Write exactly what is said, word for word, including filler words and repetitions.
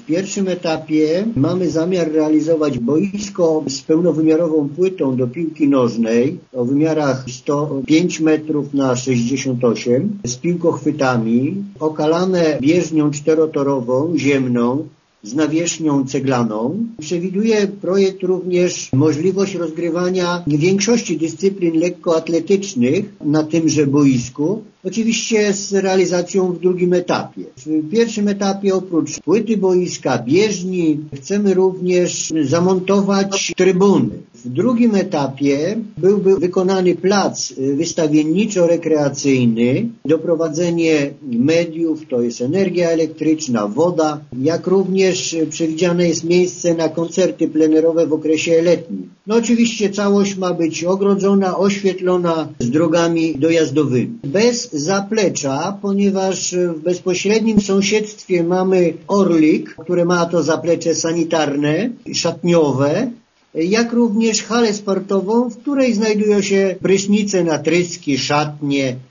pierwszym etapie mamy zamiar realizować boisko z pełnowymiarową płytą do piłki nożnej o wymiarach sto pięć metrów na sześćdziesiąt osiem z piłkochwytami, okalane bieżnią czterotorową, ziemną, z nawierzchnią ceglaną. Przewiduje projekt również możliwość rozgrywania większości dyscyplin lekkoatletycznych na tymże boisku, oczywiście z realizacją w drugim etapie. W pierwszym etapie oprócz płyty boiska, bieżni chcemy również zamontować trybuny. W drugim etapie byłby wykonany plac wystawienniczo-rekreacyjny, doprowadzenie mediów, to jest energia elektryczna, woda, jak również przewidziane jest miejsce na koncerty plenerowe w okresie letnim. No oczywiście całość ma być ogrodzona, oświetlona z drogami dojazdowymi. Bez zaplecza, ponieważ w bezpośrednim sąsiedztwie mamy Orlik, które ma to zaplecze sanitarne, szatniowe, jak również halę sportową, w której znajdują się prysznice, natryski, szatnie,